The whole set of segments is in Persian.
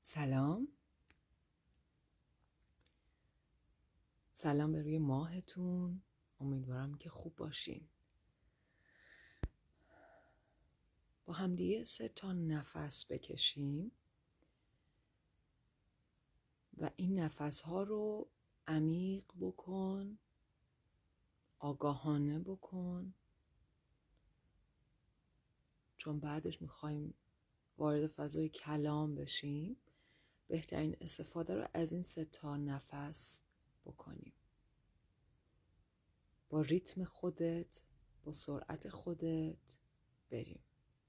سلام به روی ماهتون. امیدوارم که خوب باشین. با همدیگه 3 نفس بکشیم و این نفس ها رو عمیق بکن، آگاهانه بکن، چون بعدش میخوایم وارد فضای کلام بشیم. بهترین استفاده رو از این 3 نفس بکنیم، با ریتم خودت، با سرعت خودت بریم.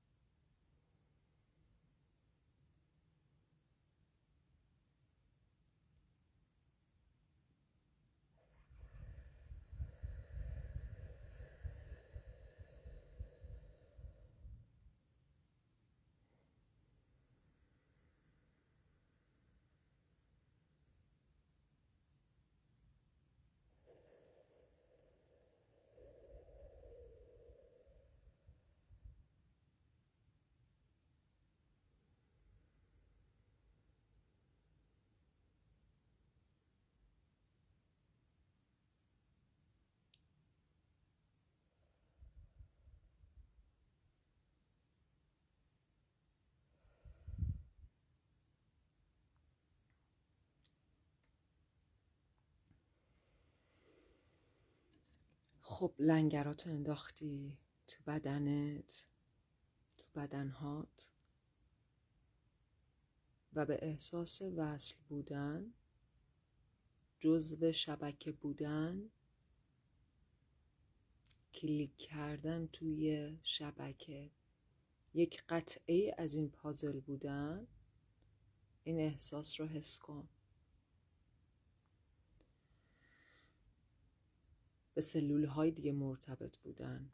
خب لنگراتو انداختی تو بدنت، تو بدنهات، و به احساس وصل بودن، جزو شبکه بودن، کلیک کردن توی شبکه، یک قطعه از این پازل بودن، این احساس رو حس کن. به سلول‌های دیگه مرتبط بودن.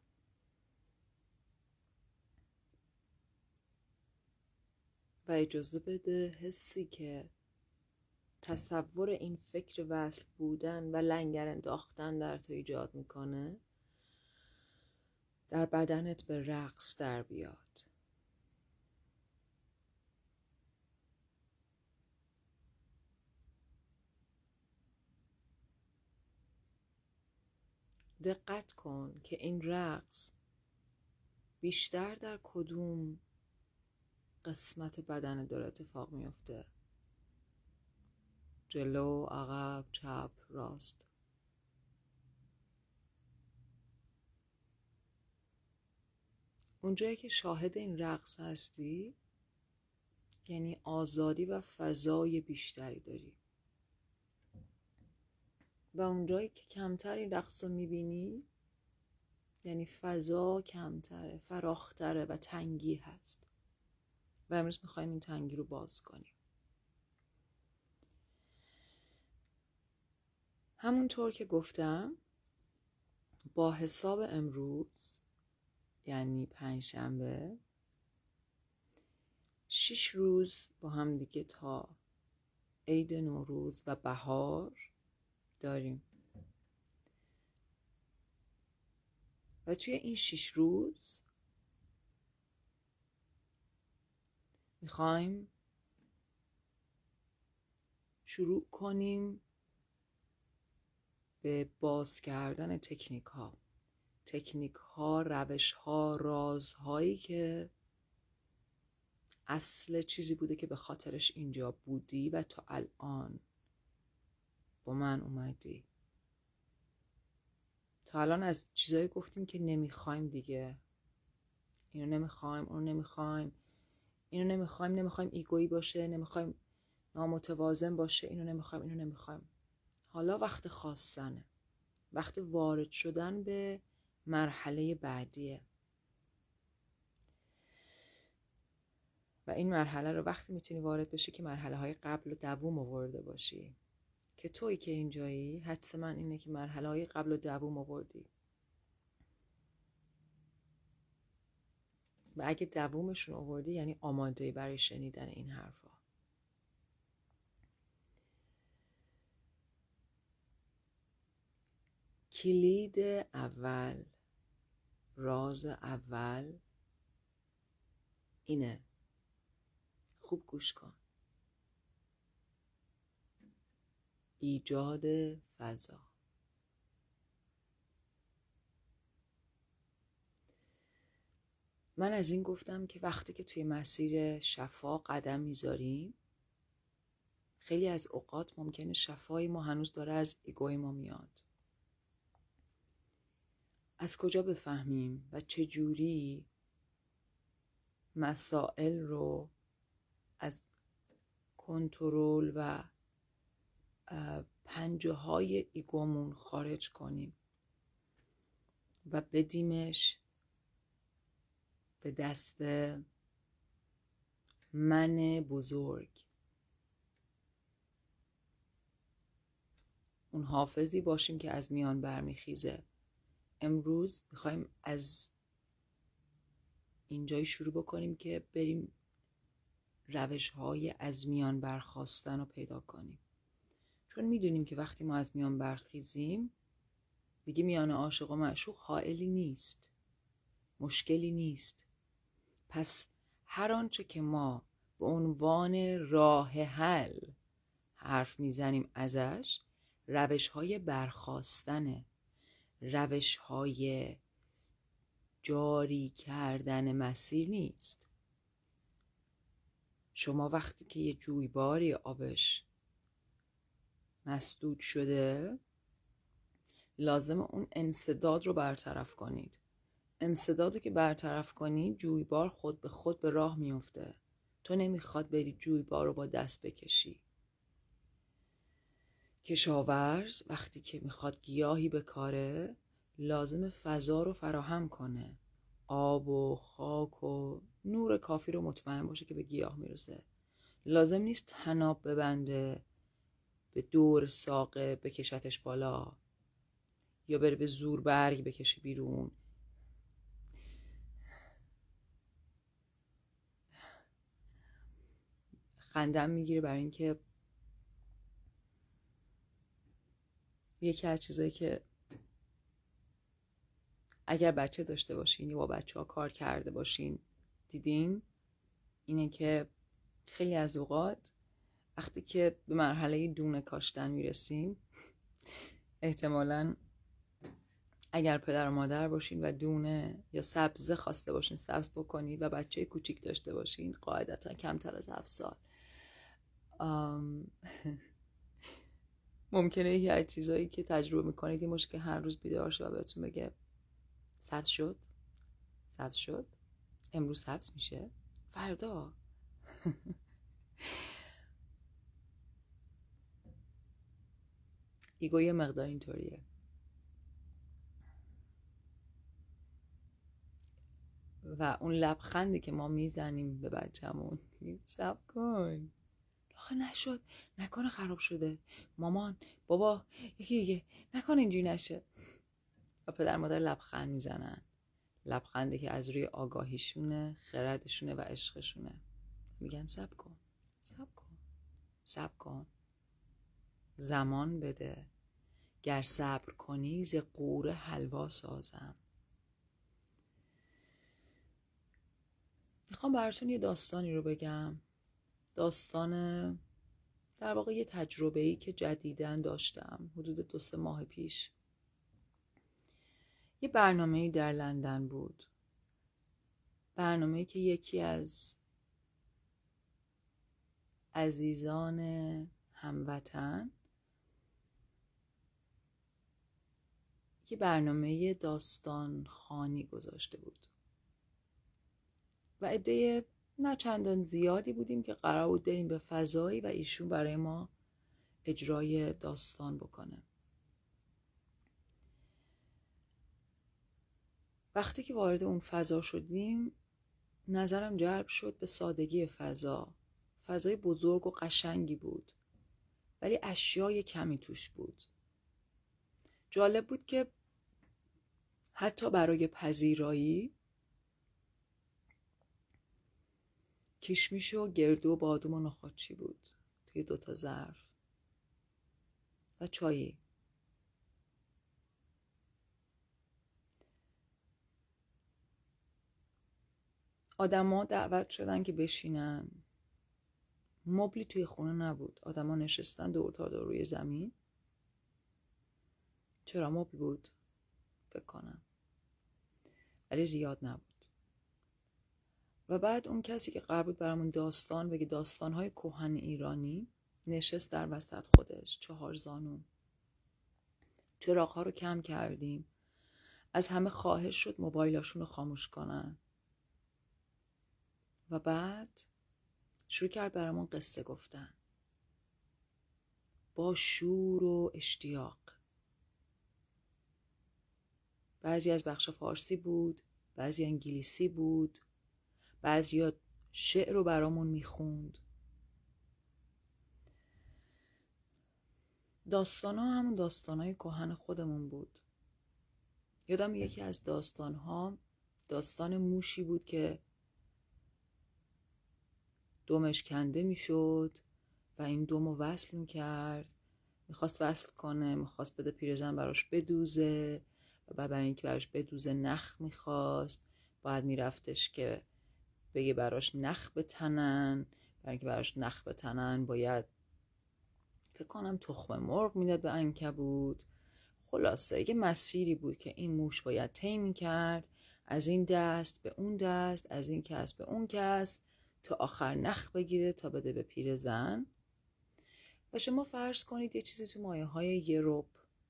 و اجازه بده حسی که تصور این فکر وصل بودن و لنگر انداختن در تو ایجاد میکنه در بدنت به رقص در بیاد. دقت کن که این رقص بیشتر در کدوم قسمت بدن داره اتفاق میفته؟ جلو، عقب، چپ، راست؟ اونجایی که شاهد این رقص هستی یعنی آزادی و فضای بیشتری داری، و اونجایی که کمتر این رقص رو میبینی یعنی فضا کمتره، فراختره و تنگی هست. و امروز میخوایم این تنگی رو باز کنیم. همونطور که گفتم با حساب امروز یعنی 5 شنبه 6 روز با هم دیگه تا عید نوروز و بهار داریم. و توی این 6 روز میخوایم شروع کنیم به باز کردن تکنیک ها، روش ها، رازهایی که اصل چیزی بوده که به خاطرش اینجا بودی و تا الان با من اومدی. تا الان از چیزایی گفتیم که نمیخوایم دیگه. اینو نمیخوایم، اونو نمیخوایم، اینو نمیخوایم ایگویی باشه، نمیخوایم نامتوازن باشه، اینو نمیخوایم. حالا وقت خواستنه، وقت وارد شدن به مرحله بعدیه. و این مرحله رو وقتی میتونی وارد بشی که مرحله های قبل و دوم آورده باشی. که تویی که اینجایی، حدس من اینه که مرحله های قبل و دوم آوردی. و اگه دومشون آوردی یعنی آماده‌ای برای شنیدن این حرفا. کلید اول، راز اول اینه. خوب گوش کن. ایجاد فضا. من از این گفتم که وقتی که توی مسیر شفا قدم میذاریم، خیلی از اوقات ممکنه شفای ما هنوز داره از ایگوی ما میاد. از کجا بفهمیم و چه جوری مسائل رو از کنترل و پنجه های ایگومون خارج کنیم و بدیمش به دست من بزرگ، اون حافظی باشیم که از میان برمیخیزه. امروز میخوایم از اینجای شروع بکنیم که بریم روش‌های از میان برخاستن رو پیدا کنیم، چون میدونیم که وقتی ما از میان برخیزیم دیگه میان عاشق و معشوق حائلی نیست، مشکلی نیست. پس هر آنچه که ما به عنوان راه حل حرف میزنیم ازش، روش‌های برخاستنه، روش‌های جاری کردن مسیر نیست. شما وقتی که یه جویباری آبش مسدود شده، لازم اون انسداد رو برطرف کنید. انسداد که برطرف کنید، جویبار خود به خود به راه میفته. تو نمیخواد بری جویبار رو با دست بکشی. کشاورز وقتی که میخواد گیاهی بکاره، لازم فضا رو فراهم کنه، آب و خاک و نور کافی رو مطمئن باشه که به گیاه میرسه. لازم نیست طناب ببنده، به دور ساقه بکشتش بالا، یا بره به زور برگ بکشه بیرون. خندم میگیره برای اینکه یکی از چیزایی که اگر بچه داشته باشین یا با بچه ها کار کرده باشین دیدین، اینه که خیلی از اوقات وقتی که به مرحله دونه کاشتن میرسیم، احتمالاً اگر پدر و مادر باشین و دونه یا سبزه خواسته باشین سبز بکنید و بچه کوچیک داشته باشین، قاعدتا کمتر از 7 سال، ممکنه یکی از چیزایی که تجربه میکنید این باشه که هر روز بیدار شه و بهتون بگه سبز شد، سبز شد، امروز سبز میشه، فردا. ایگو یه مقدار اینطوریه. و اون لبخندی که ما میزنیم به بچه‌مون، صبر کن، آخه نشد، نکنه خراب شده، مامان، بابا، یکی دیگه، نکنه اینجوری نشه. و پدر مادر لبخند میزنن، لبخندی که از روی آگاهیشونه، خردشونه و عشقشونه. میگن صبر کن، صبر کن، صبر کن، زمان بده، گر صبر کنی ز قوره حلوا سازم. میخوام براتون یه داستانی رو بگم، داستان در واقع یه تجربه‌ای که جدیداً داشتم حدود 2-3 ماه پیش. یه برنامه‌ای در لندن بود، برنامه‌ای که یکی از عزیزان هموطن یه برنامه داستان خوانی گذاشته بود و عده نه چندان زیادی بودیم که قرار بود بریم به فضایی و ایشون برای ما اجرای داستان بکنه. وقتی که وارد اون فضا شدیم، نظرم جلب شد به سادگی فضا. فضای بزرگ و قشنگی بود ولی اشیای کمی توش بود. جالب بود که حتی برای پذیرایی کشمیش و گردو و بادوم و نخودچی بود توی 2 ظرف و چایی. آدما دعوت شدن که بشینن، مبلی توی خونه نبود. آدما نشستن دور تا دور روی زمین. چرا مبل بود؟ فکر کنم. ولی زیاد نبود. و بعد اون کسی که قرار بود برامون داستان بگه، داستان‌های کهن ایرانی، نشست در وسط خودش 4 زانو. چراغ‌ها رو کم کردیم. از همه خواهش شد موبایلاشون رو خاموش کنن. و بعد شروع کرد برامون قصه گفتن. با شور و اشتیاق. بعضی از بخش فارسی بود، بعضی انگلیسی بود، بعضی شعر رو برامون میخوند. داستان ها همون داستان های کهن خودمون بود. یادم یکی از داستان ها داستان موشی بود که دمش کنده میشد و این دم رو وصل میکرد. میخواست وصل کنه، میخواست بده پیرزن براش بدوزه و بعد برای اینکه براش بدوزه نخ میخواست، باید میرفتش که بگه براش نخ بتنن. برای اینکه براش نخ بتنن باید فکر کنم تخم مرغ میداد به عنکبوت. خلاصه یه مسیری بود که این موش باید طی میکرد، از این دست به اون دست، از این کس به اون کس، تا آخر نخ بگیره تا بده به پیرزن. و شما فرض کنید یه چیزی تو مایه های یه ربع،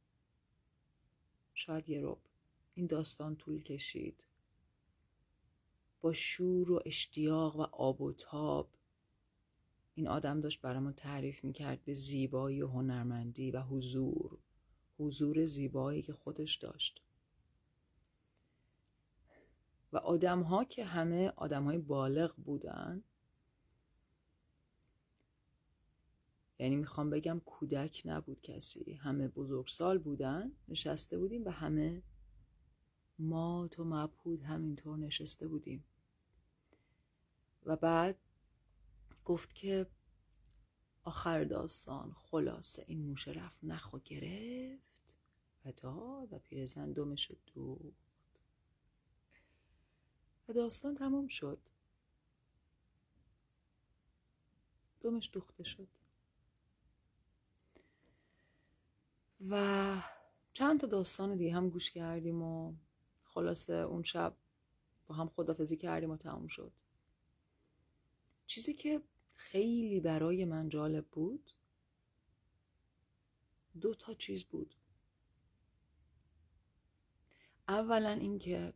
شاید یه ربع، این داستان طول کشید. با شور و اشتیاق و آب و تاب این آدم داشت برامون تعریف میکرد به زیبایی و هنرمندی و حضور زیبایی که خودش داشت. و آدم ها که همه آدم های بالغ بودن، یعنی میخوام بگم کودک نبود کسی، همه بزرگسال بودن، نشسته بودیم و همه مات و مبهوت همینطور نشسته بودیم. و بعد گفت که آخر داستان خلاصه این موشه رفت نخ و گرفت و داد و پیرزن دمشو دوخت و داستان تموم شد. دمش دوخته شد. و چند تا داستان دیگه هم گوش کردیم و خلاصه اون شب با هم خداحافظی کردیم و تموم شد. چیزی که خیلی برای من جالب بود 2 چیز بود. اولا این که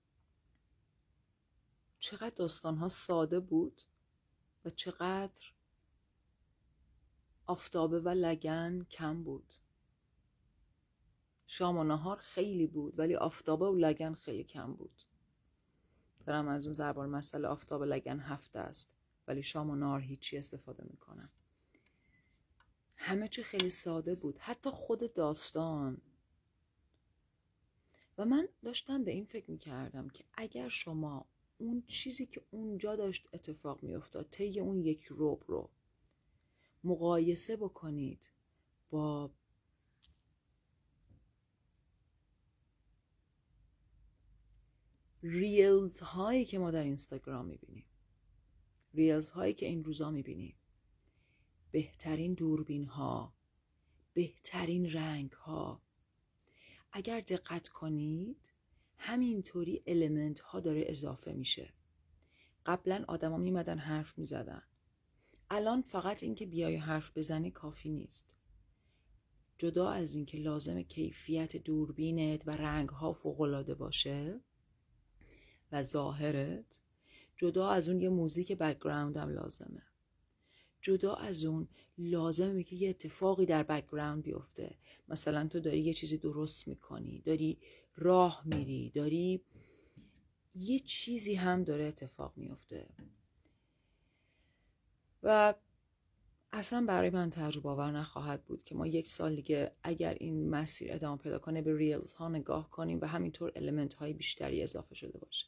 چقدر داستان‌ها ساده بود و چقدر آفتابه و لگن کم بود. شام و نهار خیلی بود ولی آفتابه و لگن خیلی کم بود. دارم از اون ضرب المثل آفتاب لگن 7 است ولی شام و نهار هیچی استفاده میکنم. همه چی خیلی ساده بود، حتی خود داستان. و من داشتم به این فکر میکردم که اگر شما اون چیزی که اونجا داشت اتفاق میافتاد طی اون 1 ربع رو مقایسه بکنید با ریلز هایی که ما در اینستاگرام میبینیم، ریلز هایی که این روزا میبینیم، بهترین دوربین ها، بهترین رنگ ها، اگر دقت کنید همینطوری المنت ها داره اضافه میشه. قبلا آدم ها میمدن حرف میزدن، الان فقط این که بیای حرف بزنی کافی نیست. جدا از این که لازم کیفیت دوربینت و رنگ ها فوق‌العاده باشه و ظاهرت، جدا از اون یه موزیک بک‌گراند هم لازمه. جدا از اون لازمه که یه اتفاقی در بک‌گراند بیفته. مثلا تو داری یه چیزی درست میکنی، داری راه میری، داری یه چیزی هم داره اتفاق میفته. و اصلا برای من تجربه آور نخواهد بود که ما 1 سال دیگه اگر این مسیر ادامه پیدا کنه به ریلز ها نگاه کنیم و همینطور المنت های بیشتری اضافه شده باشه.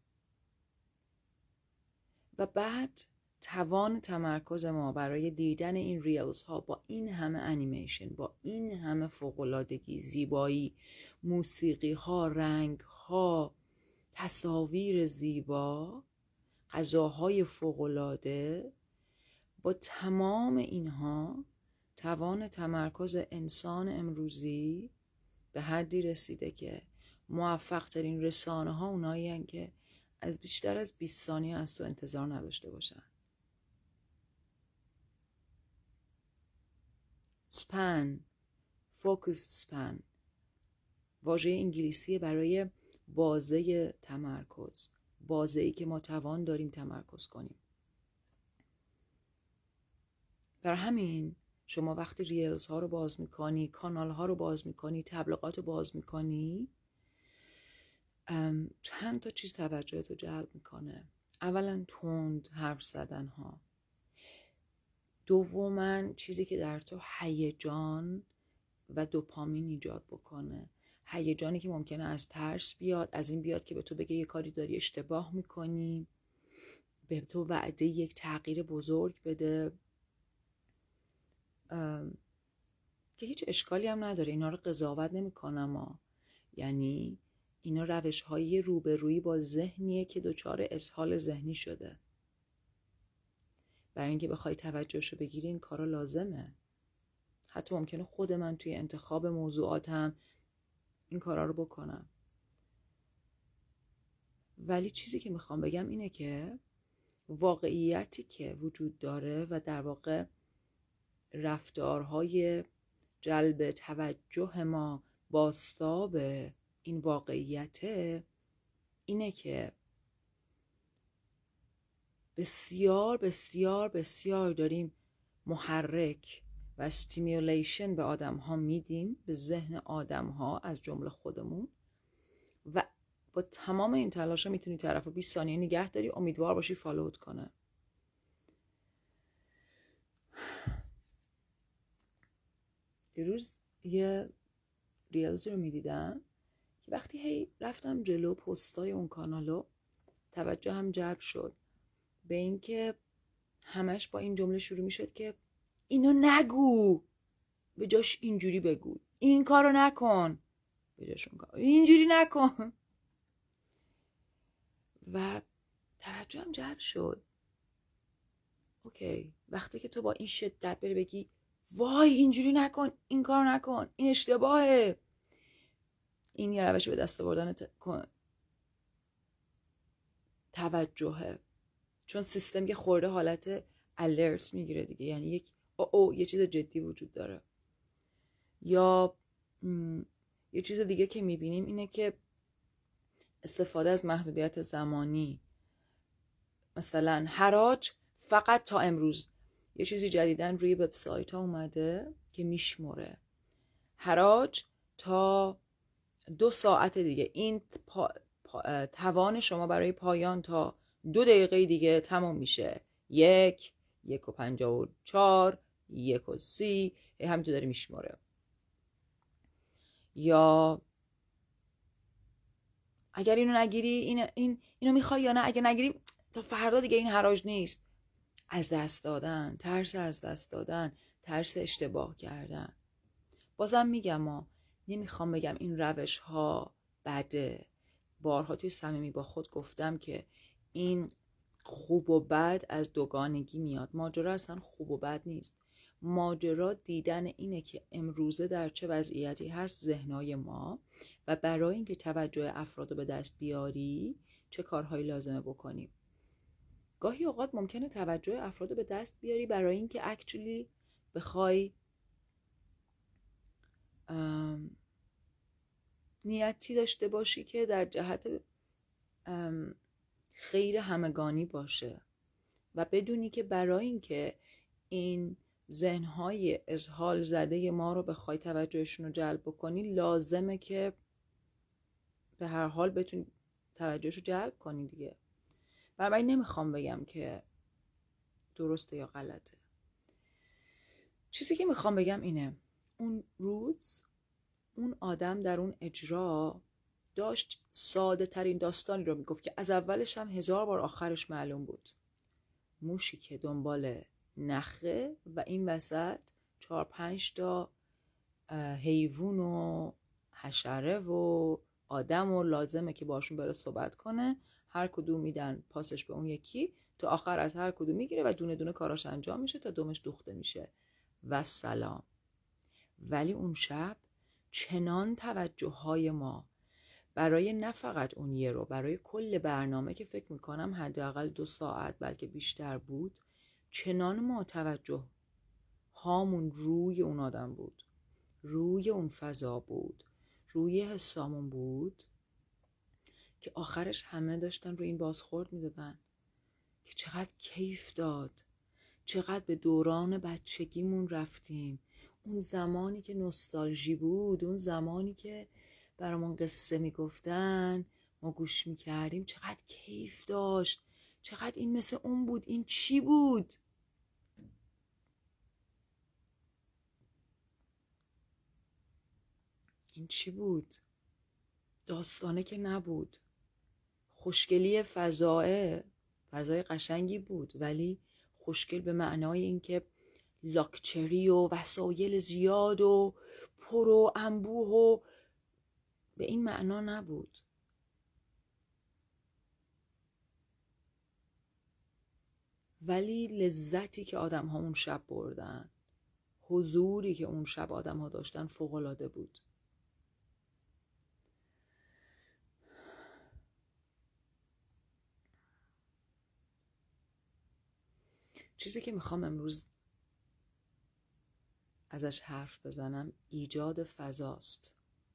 و بعد توان تمرکز ما برای دیدن این ریلز ها با این همه انیمیشن، با این همه فوق‌العادگی، زیبایی، موسیقی ها، رنگ ها، تصاویر زیبا، غذاهای فوق‌العاده، با تمام اینها توان تمرکز انسان امروزی به حدی رسیده که موفق ترین رسانه ها اونایی هستن که از بیشتر از 20 ثانیه از تو انتظار نداشته باشن. سپن، فوکس سپن، واژه انگلیسی برای بازه تمرکز، بازه‌ای که ما توان داریم تمرکز کنیم. در همین شما وقتی ریلز ها رو باز میکنی، کانال ها رو باز میکنی، تبلیغات رو باز میکنی، چند تا چیز توجهت رو جلب میکنه. اولا تند حرف زدن ها، دوما چیزی که در تو هیجان و دوپامین ایجاد بکنه. هیجانی که ممکنه از ترس بیاد، از این بیاد که به تو بگه یه کاری داری اشتباه میکنی، به تو وعده یک تغییر بزرگ بده، که هیچ اشکالی هم نداره. اینا رو قضاوت نمی کنم یعنی اینا روش های روبرویی با ذهنیه که دچار اسهال ذهنی شده. برای اینکه بخوای توجهشو بگیری این کارا لازمه. حتی ممکنه خود من توی انتخاب موضوعاتم این کارا رو بکنم. ولی چیزی که میخوام بگم اینه که واقعیتی که وجود داره و در واقع رفتارهای جلب توجه ما بازتاب این واقعیت اینه که بسیار بسیار بسیار داریم محرک و استیمیولیشن به آدم ها میدیم، به ذهن آدم ها از جمله خودمون، و با تمام این تلاش ها میتونی طرف رو 20 ثانیه نگه داری، امیدوار باشی فالوت کنه. دیروز یه ریلز رو میدیدم که وقتی هی رفتم جلو پستای اون کانالو توجه هم جلب شد به این که همش با این جمله شروع میشد که اینو نگو، به جاش اینجوری بگو، این کارو نکن، به جاش اون کار، اینجوری نکن. و توجه هم جلب شد. اوکی، وقتی که تو با این شدت بری بگی وای اینجوری نکن، این کارو نکن، این اشتباهه، این یه روش به دست آوردن توجهه. چون سیستم یه خورده حالت الرت میگیره دیگه، یعنی یک یه چیز جدی وجود داره. یا یه چیز دیگه که میبینیم اینه که استفاده از محدودیت زمانی، مثلا حراج فقط تا امروز. یه چیزی جدیدن روی وبسایت ها اومده که میشموره حراج تا 2 ساعت دیگه، این توان شما برای پایان تا 2 دقیقه دیگه تمام میشه. 1:54 1:30 همینطور داره میشموره. یا اگر اینو نگیری اینو میخوای یا نه، اگه نگیری تا فردا دیگه این حراج نیست. از دست دادن، ترس از دست دادن، ترس اشتباه کردن. بازم میگم نمیخوام بگم این روش ها بده. بارها توی صمیمی با خود گفتم که این خوب و بد از دوگانگی میاد. ماجرا اصلا خوب و بد نیست. ماجرا دیدن اینه که امروزه در چه وضعیتی هست ذهنای ما، و برای اینکه توجه افراد رو به دست بیاری چه کارهایی لازمه بکنیم. گاهی اوقات ممکنه توجه افراد رو به دست بیاری برای اینکه اکچولی بخوای نیتی داشته باشی که در جهت خیر همگانی باشه، و بدونی که برای اینکه این ذهن‌های اذهال زده ما رو بخوای توجهشون رو جلب بکنی، لازمه که به هر حال بتونی توجهش رو جلب کنی دیگه. برای نمیخوام بگم که درسته یا غلطه. چیزی که میخوام بگم اینه، اون روز اون آدم در اون اجرا داشت ساده ترین داستانی رو میگفت که از اولش هم 1000 بار آخرش معلوم بود. موشی که دنبال نخه و این وسط 4-5 تا حیوان و حشره و آدم و لازمه که باشون بره صحبت کنه. هر کدوم میدن پاسش به اون یکی، تا آخر از هر کدوم میگیره و دونه دونه کاراش انجام میشه تا دمش دوخته میشه و سلام. ولی اون شب چنان توجه های ما برای نه فقط اون یه رو، برای کل برنامه که فکر میکنم حداقل 2 ساعت بلکه بیشتر بود، چنان ما توجه هامون روی اون آدم بود، روی اون فضا بود، روی حسامون بود که آخرش همه داشتن روی این بازخورد میدادن که چقدر کیف داد، چقدر به دوران بچگیمون رفتیم، اون زمانی که نوستالژی بود، اون زمانی که برامون قصه میگفتن ما گوش میکردیم، چقدر کیف داشت، چقدر این مثل اون بود. این چی بود؟ این چی بود؟ داستانه که نبود، خوشگلی فضای قشنگی بود، ولی خوشگل به معنای این که لاکچری و وسایل زیاد و پر و انبوه و به این معنا نبود. ولی لذتی که آدم ها اون شب بردن، حضوری که اون شب آدم ها داشتن فوق‌العاده بود. چیزی که میخوام امروز ازش حرف بزنم ایجاد فضاست.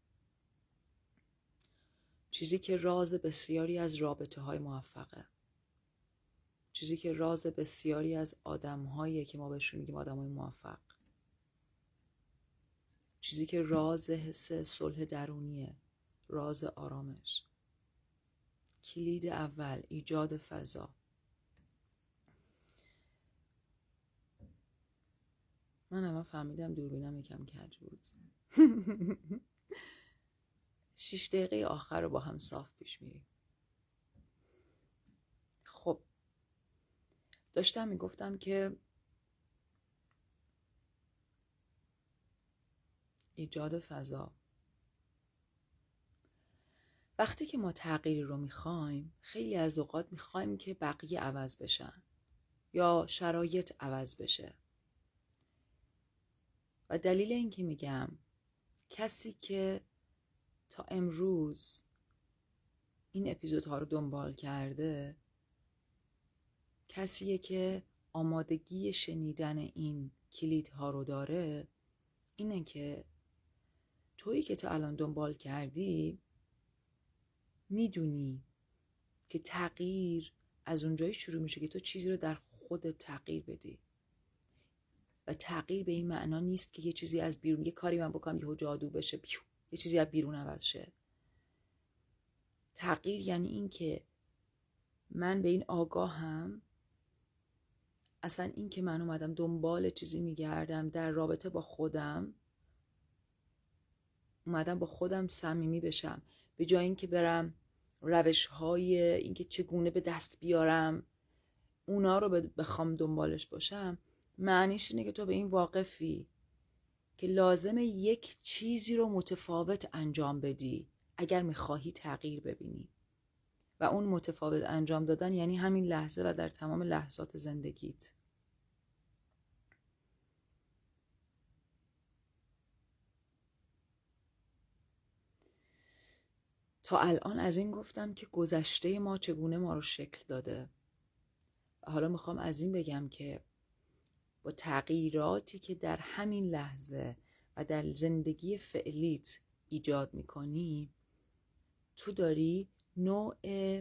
چیزی که راز بسیاری از رابطه های موفقه. چیزی که راز بسیاری از آدم هایی که ما بهشون میگیم آدم های موفق. چیزی که راز حس صلح درونیه، راز آرامش. کلید اول، ایجاد فضا. من الان فهمیدم دوربینم یکم کج بود. 6 دقیقه آخر رو با هم صاف پیش میریم. خب داشتم میگفتم که ایجاد فضا، وقتی که ما تغییری رو میخوایم، خیلی از اوقات میخوایم که بقیه عوض بشن یا شرایط عوض بشه. و دلیل این که میگم کسی که تا امروز این اپیزودها رو دنبال کرده، کسیه که آمادگی شنیدن این کلیدها رو داره، اینه که تویی که تا الان دنبال کردی میدونی که تغییر از اونجایی شروع میشه که تو چیزی رو در خودت تغییر بدی. و تغییر به این معنا نیست که یه چیزی از بیرون، یه کاری من بکنم یهو جادو بشه، یه چیزی از بیرون عوض شه. تغییر یعنی این که من به این آگاهم، اصلا این که من اومدم دنبال چیزی میگردم در رابطه با خودم، اومدم با خودم صمیمی بشم، به جای این که برم روش‌های این که چگونه به دست بیارم اونا رو بخوام دنبالش باشم، معنیش اینه که تو به این واقفی که لازمه یک چیزی رو متفاوت انجام بدی اگر میخواهی تغییر ببینی. و اون متفاوت انجام دادن یعنی همین لحظه و در تمام لحظات زندگیت. تا الان از این گفتم که گذشته ما چگونه ما رو شکل داده. حالا میخوام از این بگم که با تغییراتی که در همین لحظه و در زندگی فعلیت ایجاد میکنی، تو داری نوع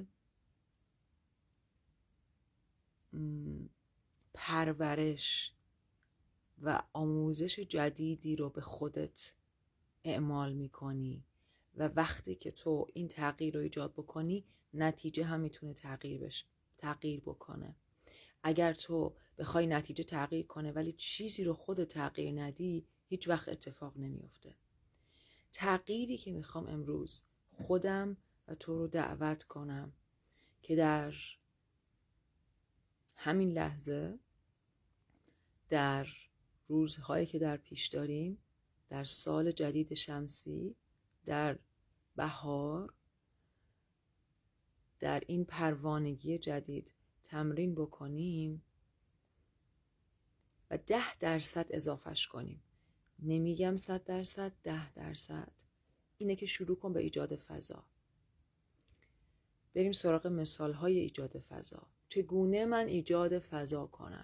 پرورش و آموزش جدیدی رو به خودت اعمال میکنی. و وقتی که تو این تغییر رو ایجاد بکنی، نتیجه هم میتونه تغییر بکنه. اگر تو بخوای نتیجه تغییر کنه ولی چیزی رو خود تغییر ندی، هیچ وقت اتفاق نمیفته. تغییری که میخوام امروز خودم و تو رو دعوت کنم که در همین لحظه، در روزهایی که در پیش داریم، در سال جدید شمسی، در بهار، در این پروانگی جدید، تمرین بکنیم و 10% اضافهش کنیم. نمیگم 100%، 10%. اینه که شروع کن به ایجاد فضا. بریم سراغ مثال‌های ایجاد فضا. چگونه من ایجاد فضا کنم؟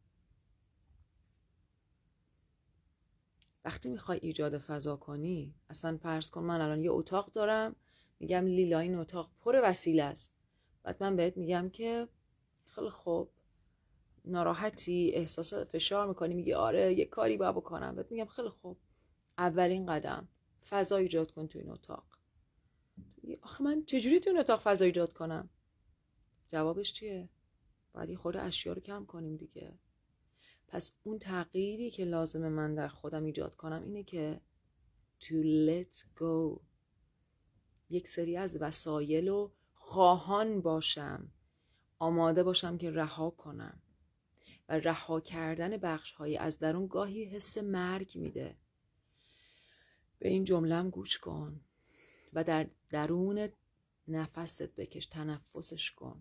وقتی میخوای ایجاد فضا کنی، اصلا فرض کن من الان یه اتاق دارم، میگم لیلا این اتاق پر وسیله است. بعد من بهت میگم که خیلی خوب، ناراحتی، احساس فشار میکنی، میگی آره یه کاری باید بکنم. بهت میگم خیلی خوب، اولین قدم فضا ایجاد کن تو این اتاق. آخه من چجوری تو این اتاق فضا ایجاد کنم؟ جوابش چیه؟ باید یه خورده اشیا رو کم کنیم دیگه. پس اون تغییری که لازمه من در خودم ایجاد کنم اینه که to let go. یک سری از وسایل رو خواهان باشم، آماده باشم که رها کنم. و رها کردن بخش‌های از درون گاهی حس مرگ میده. به این جمله‌ام گوش کن و در درون نفست بکش، تنفسش کن.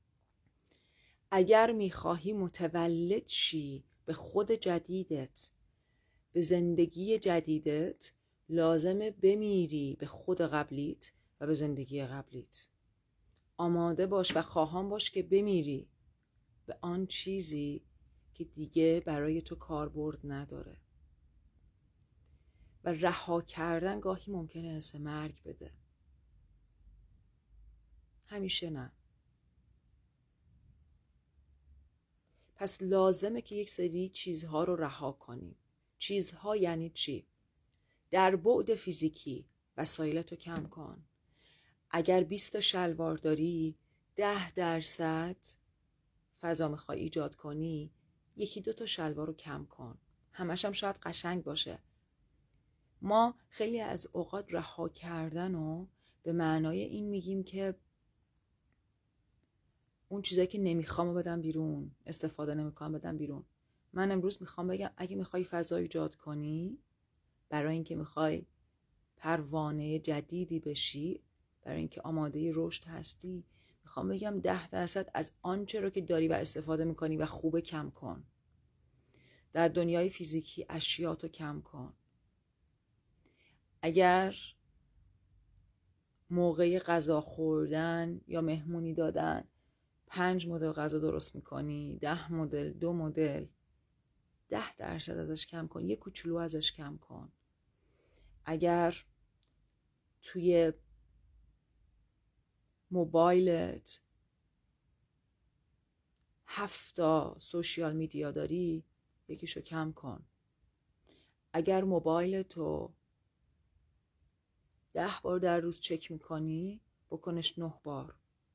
اگر میخواهی متولد شی به خود جدیدت، به زندگی جدیدت، لازمه بمیری به خود قبلیت و به زندگی قبلیت. آماده باش و خواهان باش که بمیری به آن چیزی که دیگه برای تو کاربرد نداره. و رها کردن گاهی ممکنه حس مرگ بده، همیشه نه. پس لازمه که یک سری چیزها رو رها کنیم. چیزها یعنی چی؟ در بعد فیزیکی وسایلتو کم کن. اگر 20 تا شلوار داری، 10% فضا میخوای ایجاد کنی، 1-2 تا شلوار رو کم کن. همش هم شاید قشنگ باشه. ما خیلی از اوقات رها کردن رو به معنای این میگیم که اون چیزایی که نمیخوام رو بدم بیرون، استفاده نمیکنم بدم بیرون. من امروز میخوام بگم اگه میخوای فضا ایجاد کنی، برای اینکه میخوای پروانه جدیدی بشی، برای اینکه آماده رشد هستی، میخوام بگم 10% از آنچه رو که داری و استفاده میکنی و خوبه کم کن. در دنیای فیزیکی اشیاتو کم کن. اگر موقع غذا خوردن یا مهمونی دادن 5 مدل غذا درست میکنی، 10 مدل، 2 مدل، 10% ازش کم کن. یه کوچولو ازش کم کن. اگر توی موبایلت 7 تا سوشیال میدیا داری، یکیشو کم کن. اگر موبایلتو 10 بار در روز چک میکنی، بکنش 9 بار.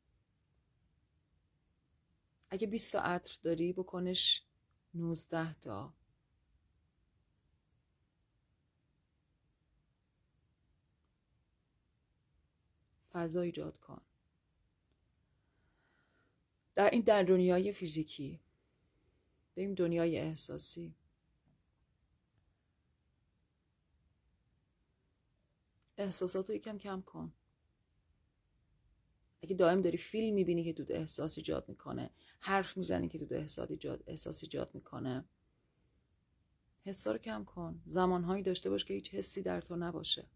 اگه 20 تا عطر داری، بکنش 19 تا. فضا ایجاد کن. در دنیای فیزیکی. بریم دنیای احساسی. احساساتو یکم کم کن. اگه دائم داری فیلم میبینی که تو احساس ایجاد میکنه، حرف میزنی که تو احساس ایجاد میکنه، حسا رو کم کن. زمانهایی داشته باش که هیچ حسی در تو نباشه.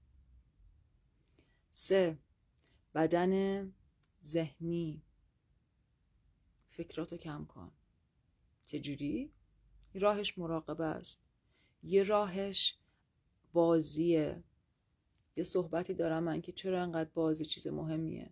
3. بدن ذهنی. فکراتو کم کن. چجوری؟ راهش مراقبه است. یه راهش بازیه. یه صحبتی دارم من که چرا انقدر بازی چیز مهمیه.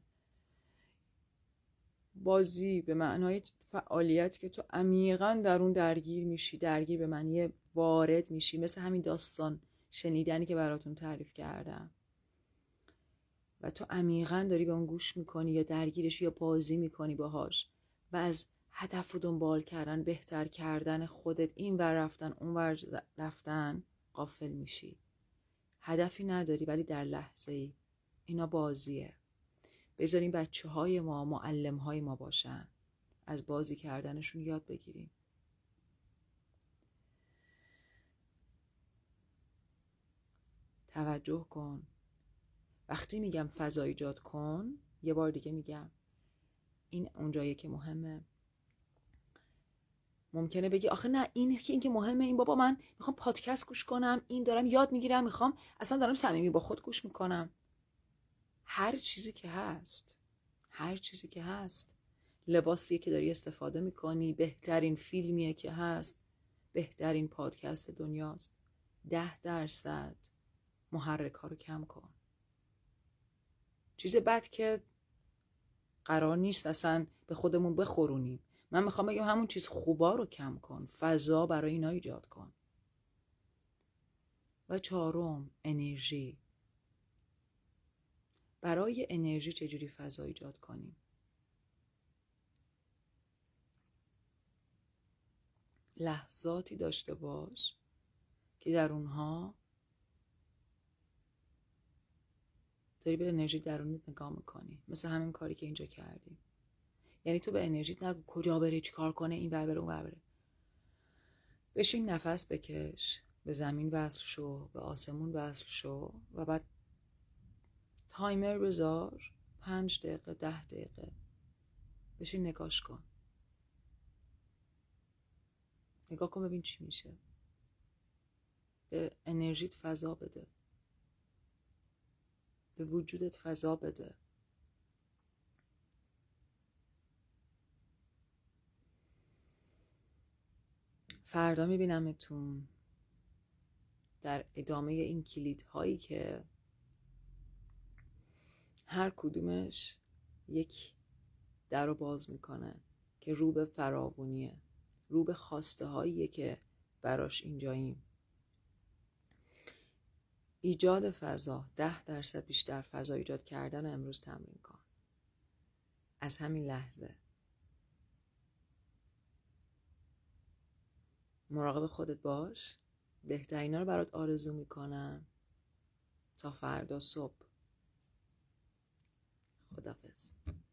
بازی به معنای فعالیت که تو عمیقاً در اون درگیر میشی. درگیر به معنی وارد میشی. مثل همین داستان شنیدنی که براتون تعریف کردم. و تو عمیقاً داری به اون گوش میکنی یا درگیرش یا بازی میکنی باهاش و از هدف و دنبال کردن، بهتر کردن خودت، این ور رفتن اون ور رفتن غافل میشی. هدفی نداری ولی در لحظه ای. اینا بازیه. بذاریم بچه‌های ما معلم‌های ما باشن. از بازی کردنشون یاد بگیریم. توجه کن. وقتی میگم فضا ایجاد کن، یه بار دیگه میگم، این اونجاییه که مهمه. ممکنه بگی آخه نه این که مهمه، این بابا من میخوام پادکست گوش کنم، این دارم یاد میگیرم، میخوام اصلا دارم صمیمی با خود گوش میکنم. هر چیزی که هست، لباسیه که داری استفاده میکنی، بهترین فیلمیه که هست، بهترین پادکست دنیاست. 10% محرک ها رو کم کن. چیز بد که قرار نیست اصلا به خودمون بخورونیم. من میخوام بگم همون چیز خوبا رو کم کن، فضا برای اینا ایجاد کن. و 4، انرژی. برای انرژی چجوری فضا ایجاد کنیم؟ لحظاتی داشته باش که در اونها داری به انرژی درونیت نگاه میکنی، مثل همین کاری که اینجا کردیم. یعنی تو به انرژیت نگو کجا بره، چی کار کنه، این ور بره اون ور بره. بشین، نفس بکش، به زمین وصل شو، به آسمون وصل شو و بعد تایمر بذار 5 دقیقه 10 دقیقه. بشین نگاش کن، نگاه کن ببین چی میشه. به انرژیت فضا بده، به وجودت فضا بده. فردا میبینمتون در ادامه این کلیدهایی که هر کدومش یک در رو باز میکنه که رو به فراوونیه، رو به خواسته هاییه که براش اینجاییم. ایجاد فضا، 10% بیشتر فضا ایجاد کردن رو امروز تمرین کن. از همین لحظه مراقب خودت باش. بهترینا رو برات آرزو میکنم. تا فردا صبح. خداحافظ.